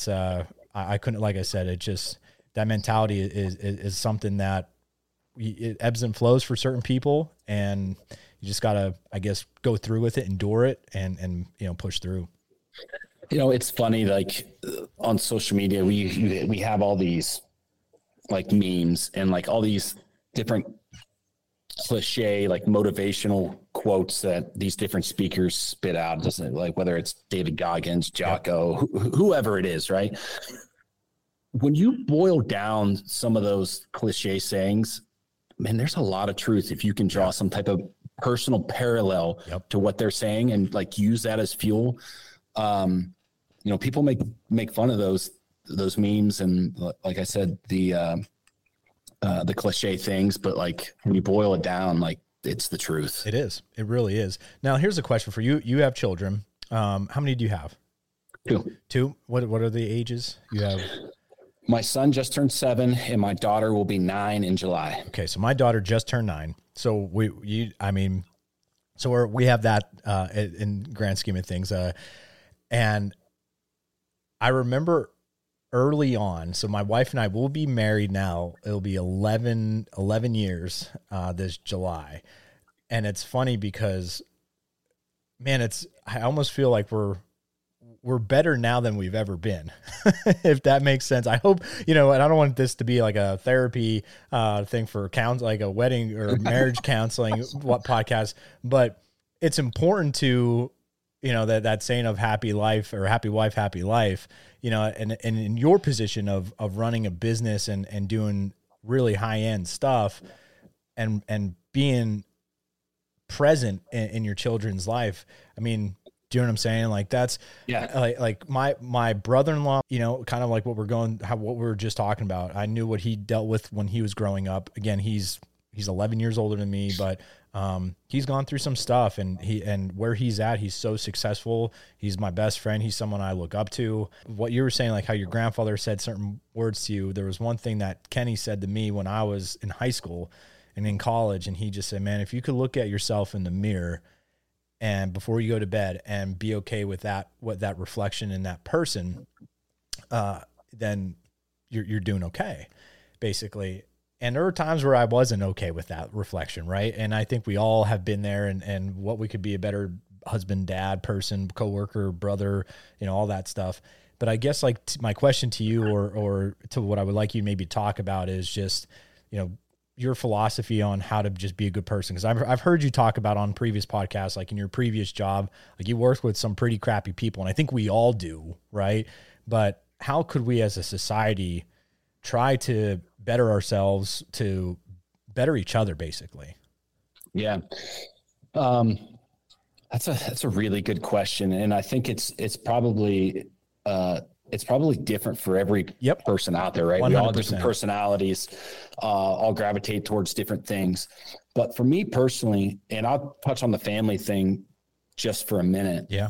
I couldn't, like I said, it just, that mentality is something that it ebbs and flows for certain people, and you just got to, I guess, go through with it, endure it, and, you know, push through. You know, it's funny, like on social media, we have all these like memes and like all these different cliche, like motivational quotes that these different speakers spit out, doesn't like, whether it's David Goggins, Jocko, whoever it is, right? When you boil down some of those cliche sayings, man, there's a lot of truth if you can draw some type of personal parallel to what they're saying and like use that as fuel. You know, people make fun of those memes and, like I said, the cliche things, but like when you boil it down, like it's the truth. It is. It really is. Now, here's a question for you. You have children. How many do you have? 2. 2. What are the ages you have? My son just turned 7 and my daughter will be 9 in July. Okay. So my daughter just turned 9. So we have that, in grand scheme of things. And I remember early on, so my wife and I will be married now. It'll be 11 years, this July. And it's funny because man, I almost feel like we're better now than we've ever been, if that makes sense. I hope, and I don't want this to be like a therapy thing for like a wedding or marriage counseling podcast, but it's important to, that saying of happy life or happy wife, happy life, and in your position of running a business and doing really high end stuff and being present in your children's life. I mean, do you know what I'm saying? Like that's like my brother-in-law, kind of like what we were just talking about. I knew what he dealt with when he was growing up. Again, he's 11 years older than me, but he's gone through some stuff, and where he's at, he's so successful. He's my best friend. He's someone I look up to. What you were saying, like how your grandfather said certain words to you. There was one thing that Kenny said to me when I was in high school and in college, and he just said, man, if you could look at yourself in the mirror and before you go to bed and be okay with that reflection in that person, then you're doing okay, basically. And there were times where I wasn't okay with that reflection, right? And I think we all have been there, and what we could be a better husband, dad, person, coworker, brother, all that stuff. But I guess like my question to you, or to what I would like you maybe talk about, is just, your philosophy on how to just be a good person. Because I've heard you talk about on previous podcasts, like in your previous job, like you worked with some pretty crappy people, and I think we all do, right? But how could we as a society try to better ourselves to better each other, basically? Yeah. That's a really good question. And I think it's probably different for every person out there, right? 100%. We all have different personalities, all gravitate towards different things. But for me personally, and I'll touch on the family thing just for a minute. Yeah.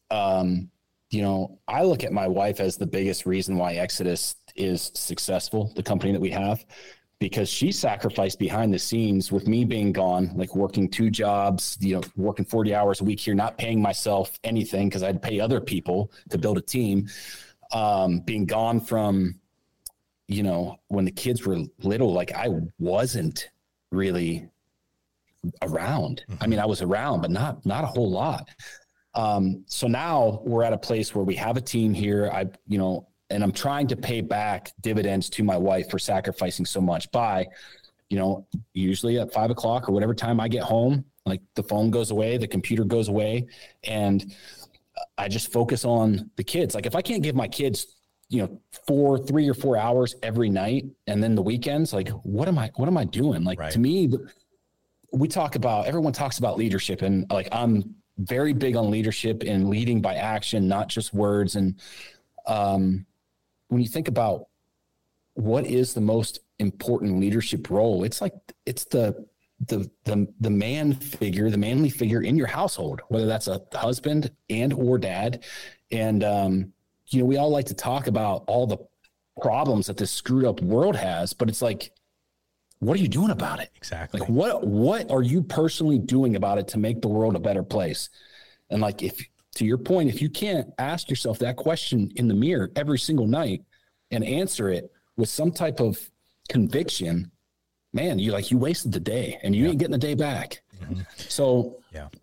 I look at my wife as the biggest reason why Exodus is successful, the company that we have, because she sacrificed behind the scenes with me being gone, like working 2 jobs, working 40 hours a week here, not paying myself anything because I'd pay other people to build a team. Being gone from, when the kids were little, like I wasn't really around. Mm-hmm. I mean, I was around, but not a whole lot. So now we're at a place where we have a team here. And I'm trying to pay back dividends to my wife for sacrificing so much by, usually at 5 o'clock or whatever time I get home, like the phone goes away, the computer goes away, and I just focus on the kids. Like if I can't give my kids, 3 or 4 hours every night, and then the weekends, like what am I doing? Like right. To me, everyone talks about leadership, and like, I'm very big on leadership and leading by action, not just words. And, when you think about what is the most important leadership role, it's the man figure, the manly figure in your household, whether that's a husband and or dad. And, we all like to talk about all the problems that this screwed up world has, but it's like, what are you doing about it? Exactly. Like what are you personally doing about it to make the world a better place? And like, to your point, if you can't ask yourself that question in the mirror every single night and answer it with some type of conviction, man, you wasted the day and you ain't getting the day back. Mm-hmm. So,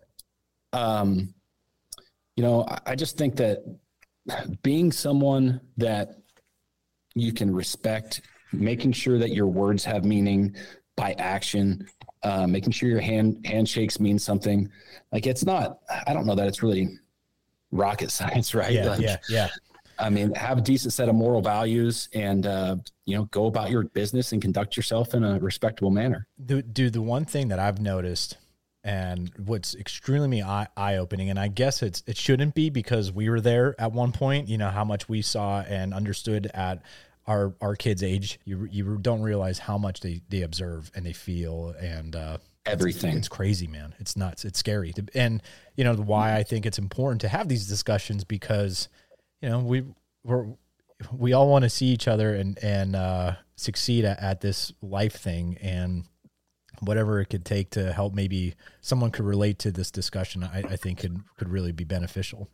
I just think that being someone that you can respect, making sure that your words have meaning by action, making sure your handshakes mean something. Like I don't know that it's really rocket science, right? Yeah. I mean, have a decent set of moral values and, go about your business and conduct yourself in a respectable manner. Dude, the one thing that I've noticed and what's extremely eye-opening, and I guess it shouldn't be because we were there at one point, how much we saw and understood at our kids' age. You don't realize how much they observe and they feel, and everything. It's crazy, man. It's nuts. It's scary. And why I think it's important to have these discussions, because we all want to see each other and succeed at this life thing, and whatever it could take to help maybe someone could relate to this discussion, I think could really be beneficial.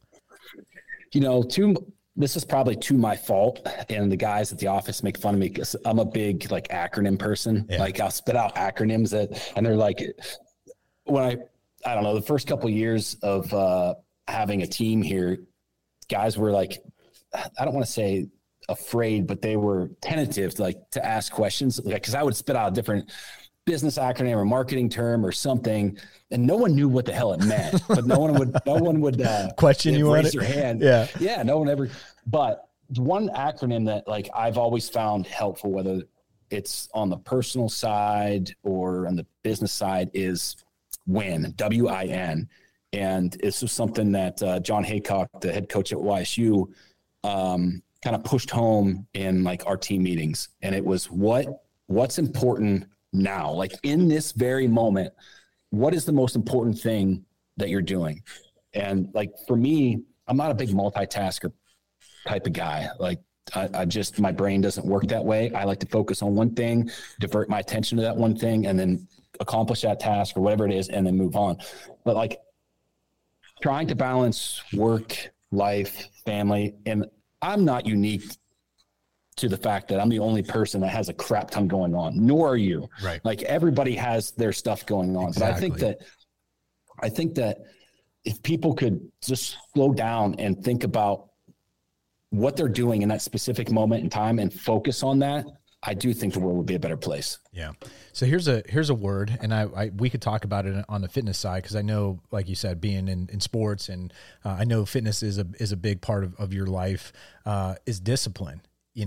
This is probably to my fault, and the guys at the office make fun of me because I'm a big acronym person. Yeah. Like I'll spit out acronyms and they're like, when I I don't know, the first couple of years of having a team here, guys were like, I don't want to say afraid, but they were tentative to ask questions, because I would spit out a different business acronym or marketing term or something, and no one knew what the hell it meant. But no one would question you, raise their hand. Yeah, no one ever. But one acronym that I've always found helpful, whether it's on the personal side or on the business side, is WIN, W-I-N. And this was something that John Haycock, the head coach at YSU, kind of pushed home in our team meetings. And it was what's important now, in this very moment, what is the most important thing that you're doing? And for me, I'm not a big multitasker type of guy. I just, my brain doesn't work that way. I like to focus on one thing, divert my attention to that one thing, and then accomplish that task or whatever it is, and then move on. But trying to balance work, life, family, and I'm not unique to the fact that I'm the only person that has a crap ton going on, nor are you. Right. Everybody has their stuff going on. Exactly. But I think that if people could just slow down and think about what they're doing in that specific moment in time and focus on that, I do think the world would be a better place. Yeah. So here's a word, and we could talk about it on the fitness side, because I know, like you said, being in sports, and I know fitness is a big part of your life, is discipline.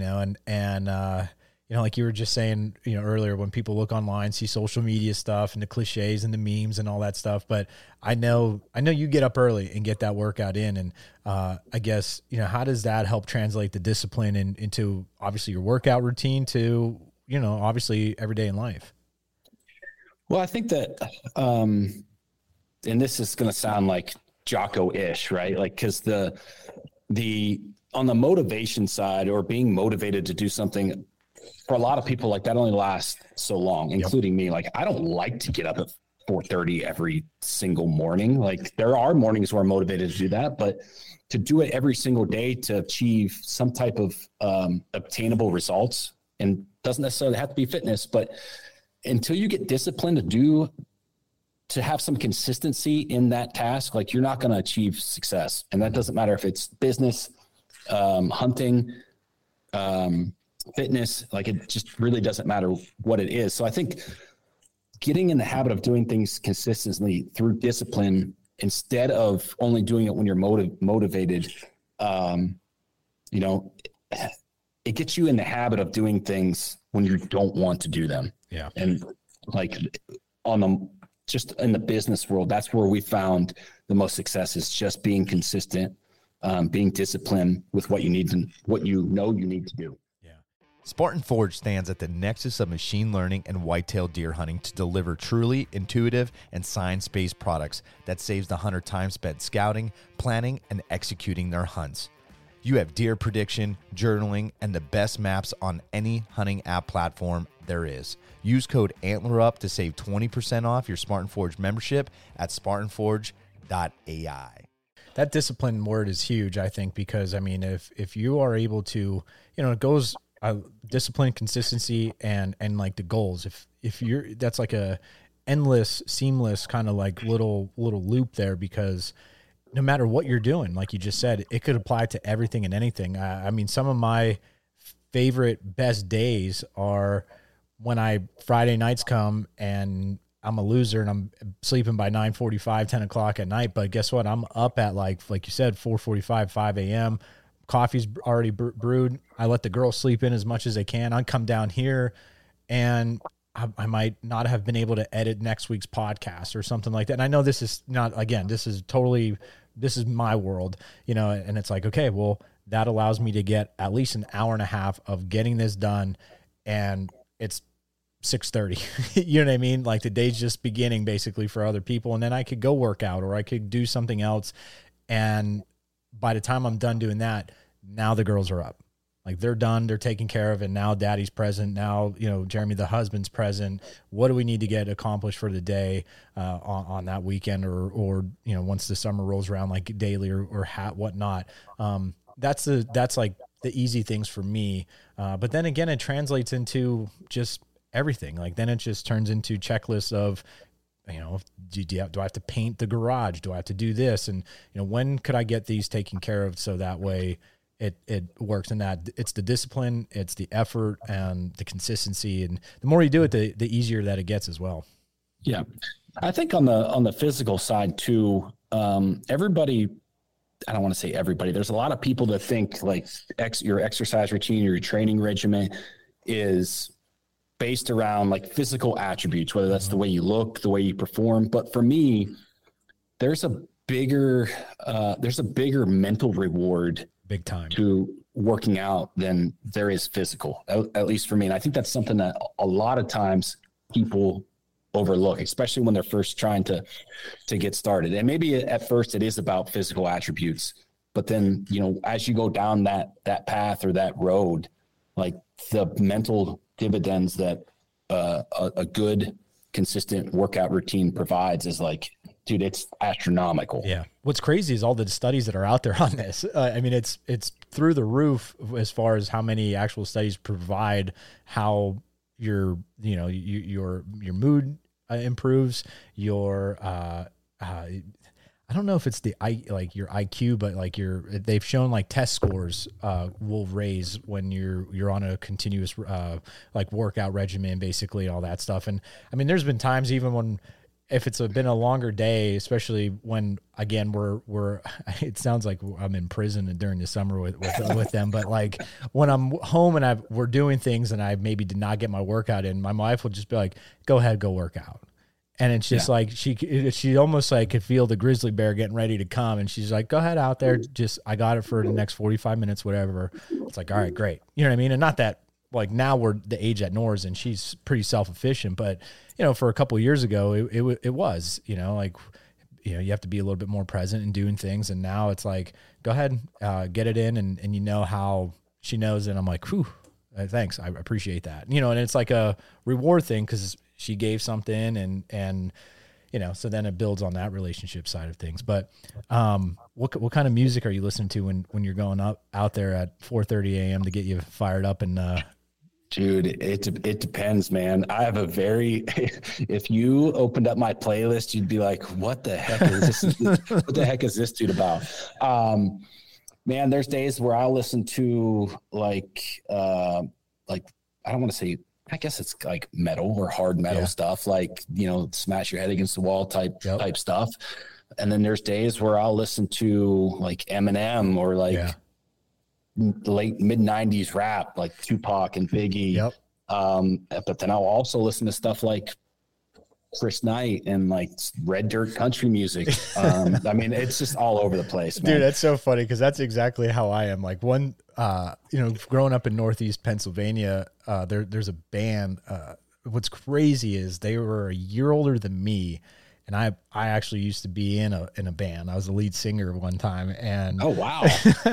Like you were just saying, earlier, when people look online, see social media stuff and the cliches and the memes and all that stuff. But I know you get up early and get that workout in. And I guess, how does that help translate the discipline into obviously your workout routine to, obviously every day in life? Well, I think that, and this is going to sound like Jocko-ish, right? Because on the motivation side, or being motivated to do something, for a lot of people, that only lasts so long, including me. I don't like to get up at 4:30 every single morning. There are mornings where I'm motivated to do that, but to do it every single day to achieve some type of obtainable results, and doesn't necessarily have to be fitness, but until you get disciplined to have some consistency in that task, you're not going to achieve success. And that doesn't matter if it's business, hunting, fitness, it just really doesn't matter what it is. So I think getting in the habit of doing things consistently through discipline, instead of only doing it when you're motivated, it gets you in the habit of doing things when you don't want to do them. Yeah. And just in the business world, that's where we found the most success, is just being consistent, being disciplined with what you need and what you need to do. Spartan Forge stands at the nexus of machine learning and whitetail deer hunting to deliver truly intuitive and science-based products that saves the hunter time spent scouting, planning, and executing their hunts. You have deer prediction, journaling, and the best maps on any hunting app platform there is. Use code ANTLERUP to save 20% off your Spartan Forge membership at spartanforge.ai. That discipline word is huge, I think, because, if you are able to, it goes... discipline, consistency, and the goals. If you're, that's a endless, seamless kind of little loop there, because no matter what you're doing, like you just said, it could apply to everything and anything. Some of my favorite, best days are when Friday nights come and I'm a loser and I'm sleeping by 9:45, 10 o'clock at night. But guess what? I'm up at like you said, 4:45, 5 a.m. Coffee's already brewed. I let the girls sleep in as much as they can. I come down here and I might not have been able to edit next week's podcast or something like that. And I know this is not, again, this is my world, and it's okay, well, that allows me to get at least an hour and a half of getting this done. And it's 6:30, you know what I mean? The day's just beginning basically for other people. And then I could go work out, or I could do something else. And by the time I'm done doing that, now the girls are up. They're done, they're taken care of, and now daddy's present. Now, Jeremy, the husband's present. What do we need to get accomplished for the day on that weekend, or once the summer rolls around, daily or whatnot. That's the easy things for me. But then again, it translates into just everything. Then it just turns into checklists of you know, do I have to paint the garage? Do I have to do this? And, you know, when could I get these taken care of so that way it works? And that it's the discipline, it's the effort and the consistency. And the more you do it, the easier that it gets as well. Yeah. I think on the physical side too, everybody, I don't want to say everybody, there's a lot of people that think like your exercise routine, your training regimen is based around like physical attributes, whether that's the way you look, the way you perform. But for me, there's a bigger mental reward, big time, to working out than there is physical, at least for me. And I think that's something that a lot of times people overlook, especially when they're first trying to get started. And maybe at first it is about physical attributes, but then, you know, as you go down that path or that road, like the mental dividends that a good consistent workout routine provides is like, dude, it's astronomical. Yeah. What's crazy is all the studies that are out there on this. I mean, it's through the roof as far as how many actual studies provide how your mood improves, your I don't know if it's your IQ, but like they've shown like test scores will raise when you're on a continuous like workout regimen, basically, all that stuff. And I mean, there's been times even when, if it's been a longer day, especially when, again, we're it sounds like I'm in prison during the summer with them, but like when I'm home and we're doing things and I maybe did not get my workout in, my wife will just be like, go ahead, go work out. And it's just like, she almost like could feel the grizzly bear getting ready to come. And she's like, go ahead out there. Just, I got it for the next 45 minutes, whatever. It's like, all right, great. You know what I mean? And not that like now we're the age at Norris and she's pretty self-efficient, but you know, for a couple of years ago, it was, you know, like, you know, you have to be a little bit more present in doing things. And now it's like, go ahead, get it in. And you know how she knows. And I'm like, whew, thanks. I appreciate that. You know, and it's like a reward thing because she gave something and, you know, so then it builds on that relationship side of things. But what kind of music are you listening to when you're going out there at 4:30 a.m. to get you fired up? And dude, it depends, man. I have a very, if you opened up my playlist, you'd be like, what the heck is this? What the heck is this dude about? Man, there's days where I'll listen to like I don't want to say, I guess it's like metal or hard metal stuff, like, you know, smash your head against the wall type stuff. And then there's days where I'll listen to like Eminem or like late mid 90s rap, like Tupac and Biggie. But then I'll also listen to stuff like Chris Knight and like red dirt country music. I mean, it's just all over the place, man. Dude, that's so funny because that's exactly how I am. Like you know, growing up in Northeast Pennsylvania, there's a band. What's crazy is they were a year older than me, and I actually used to be in a band. I was the lead singer one time, and oh wow,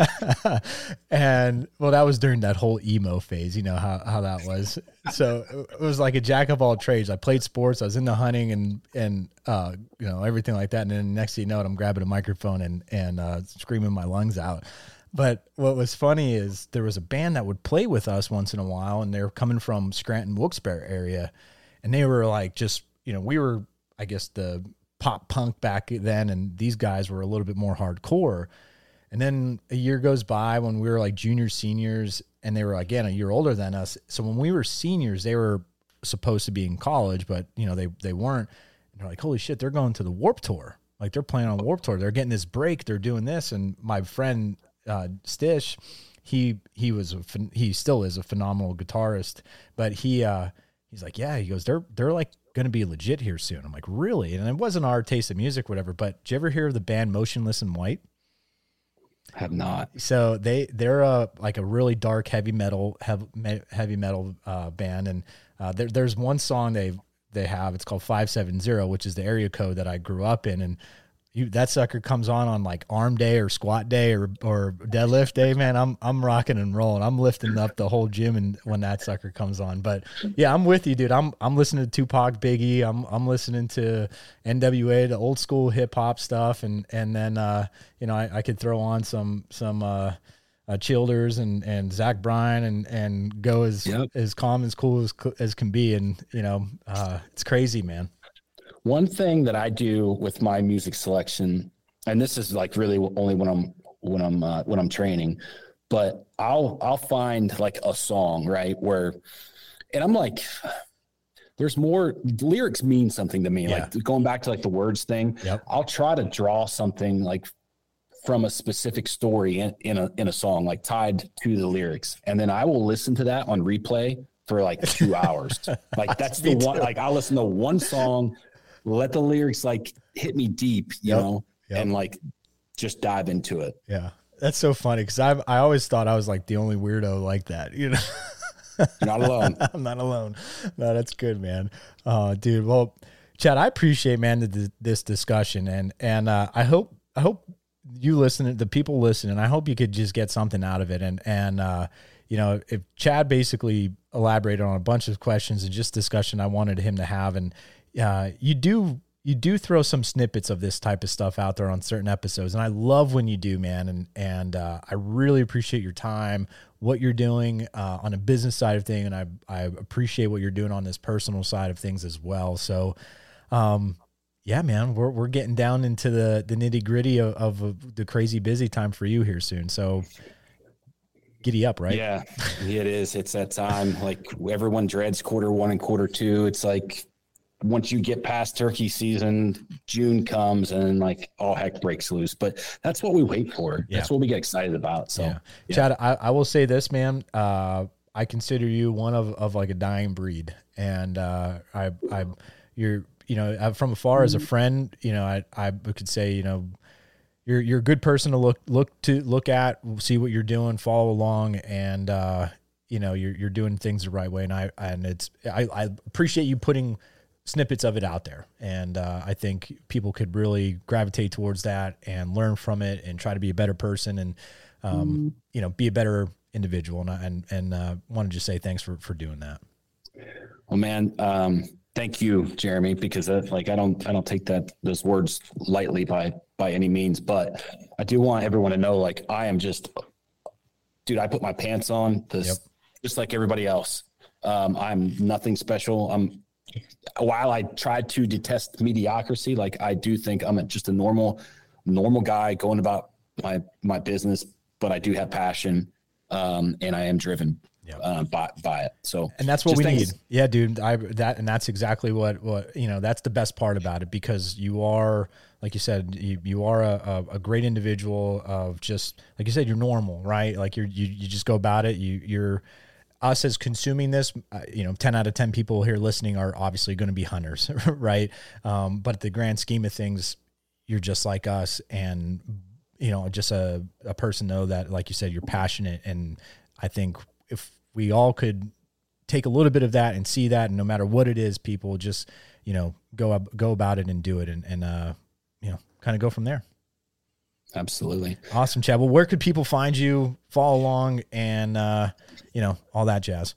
and well, that was during that whole emo phase. You know how that was. So it was like a jack of all trades. I played sports. I was into hunting and you know, everything like that. And then next thing you know, I'm grabbing a microphone and screaming my lungs out. But what was funny is there was a band that would play with us once in a while, and they were coming from Scranton, Wilkes-Barre area, and they were like, just, you know, we were, I guess, the pop punk back then, and these guys were a little bit more hardcore. And then a year goes by when we were like juniors, seniors, and they were, again, a year older than us. So when we were seniors, they were supposed to be in college, but, you know, they weren't. And they're like, holy shit, they're going to the Warped Tour. Like, they're playing on Warped Tour. They're getting this break. They're doing this. And my friend Stish, he still is a phenomenal guitarist, but he's like, yeah, he goes, they're like going to be legit here soon. I'm like, really? And it wasn't our taste of music, whatever, but did you ever hear of the band Motionless in White? Have not. So they're like a really dark heavy metal band, and there's one song they have. It's called 570, which is the area code that I grew up in, and that sucker comes on like arm day or squat day or deadlift day, man. I'm rocking and rolling. I'm lifting up the whole gym, and when that sucker comes on. But yeah, I'm with you, dude. I'm listening to Tupac, Biggie. I'm listening to NWA, the old school hip hop stuff, and then you know, I could throw on some Childers and Zach Bryan and go as calm, as cool as can be, and you know, it's crazy, man. one thing that I do with my music selection, and this is like really only when I'm training, but I'll find like a song, right, where, and I'm like, there's more, lyrics mean something to me. Yeah. Like going back to like the words thing, Yep. I'll try to draw something like from a specific story in a song, like tied to the lyrics. And then I will listen to that on replay for like 2 hours. Like that's the one, like I'll listen to one song, let the lyrics like hit me deep, you know, and like just dive into it. Yeah. That's so funny. Cause I always thought I was like the only weirdo like that, you know? You're not alone. I'm not alone. No, that's good, man. Dude. Well, Chad, I appreciate, man, this discussion, and I hope you listen, the people listening, I hope you could just get something out of it. And you know, if Chad basically elaborated on a bunch of questions and just discussion I wanted him to have, and you do throw some snippets of this type of stuff out there on certain episodes, and I love when you do, man. And I really appreciate your time, what you're doing on a business side of thing, and I appreciate what you're doing on this personal side of things as well. So, yeah, man, we're getting down into the nitty gritty of the crazy busy time for you here soon. So giddy up, right? Yeah, it is. It's that time. Like everyone dreads Q1 and Q2. It's like once you get past turkey season, June comes and like all heck breaks loose. But that's what we wait for. Yeah. That's what we get excited about. So, yeah. Chad, I will say this, man. I consider you one of like a dying breed, and you're, you know, from afar as a friend, you know, I could say, you know, you're a good person to look at, see what you're doing, follow along, and you know, you're doing things the right way, and I appreciate you putting snippets of it out there, and I think people could really gravitate towards that and learn from it and try to be a better person and you know, be a better individual. And wanted to just say thanks for doing that. Well, man, thank you, Jeremy, because like I don't take those words lightly by any means, but I do want everyone to know, like, I am just, dude, I put my pants on just like everybody else. I'm nothing special. While I try to detest mediocrity, like I do think I'm just a normal guy going about my business, but I do have passion, and I am driven by it. So, and that's what we need. Yeah, dude. That's exactly what, you know, that's the best part about it, because you are, like you said, you are a great individual of just, like you said, you're normal, right? Like you just go about it. You're us as consuming this, you know, 10 out of 10 people here listening are obviously going to be hunters, right? But at the grand scheme of things, you're just like us, and, you know, just a person know that, like you said, you're passionate. And I think if we all could take a little bit of that and see that, and no matter what it is, people just, you know, go about it and do it, and you know, kind of go from there. Absolutely. Awesome, Chad. Well, where could people find you, follow along, and, you know, all that jazz?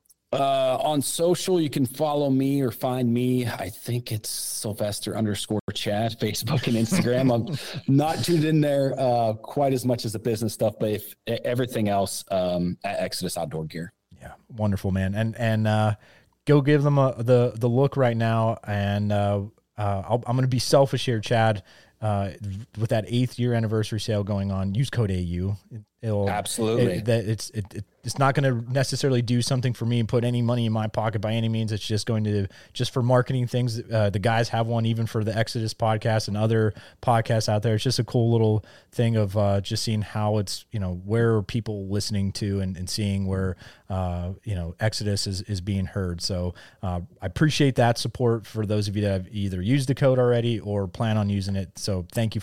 On social, you can follow me or find me. I think it's Sylvester _Chad, Facebook and Instagram. I'm not tuned in there quite as much as the business stuff, but if everything else at Exodus Outdoor Gear. Yeah, wonderful, man. And go give them the look right now. And I'm going to be selfish here, Chad. With that 8th year anniversary sale going on, use code AU. Absolutely. It's not going to necessarily do something for me and put any money in my pocket by any means. It's just going to, just for marketing things. The guys have one even for the Exodus podcast and other podcasts out there. It's just a cool little thing of just seeing how it's, you know, where are people listening to, and seeing where, you know, Exodus is being heard. So I appreciate that support for those of you that have either used the code already or plan on using it. So thank you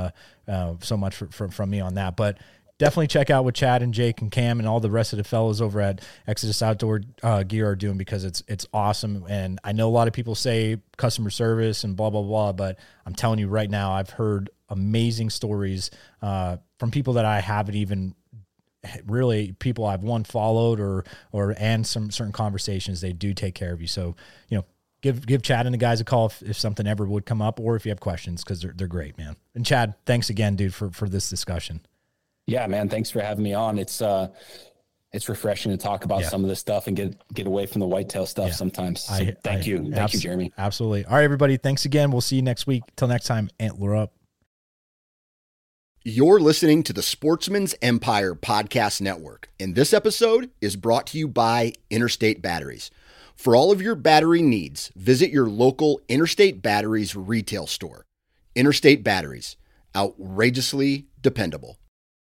so much from me on that. But definitely check out what Chad and Jake and Cam and all the rest of the fellows over at Exodus Outdoor Gear are doing, because it's awesome. And I know a lot of people say customer service and blah, blah, blah, but I'm telling you right now, I've heard amazing stories from people that I haven't even really, people I've followed and some certain conversations. They do take care of you. So, you know, give Chad and the guys a call if something ever would come up, or if you have questions, because they're great, man. And Chad, thanks again, dude, for this discussion. Yeah, man. Thanks for having me on. It's, it's refreshing to talk about some of this stuff and get away from the whitetail stuff sometimes. So thank you, Jeremy. Absolutely. All right, everybody. Thanks again. We'll see you next week. Till next time, antler up. You're listening to the Sportsman's Empire Podcast Network, and this episode is brought to you by Interstate Batteries. For all of your battery needs, visit your local Interstate Batteries retail store. Interstate Batteries, outrageously dependable.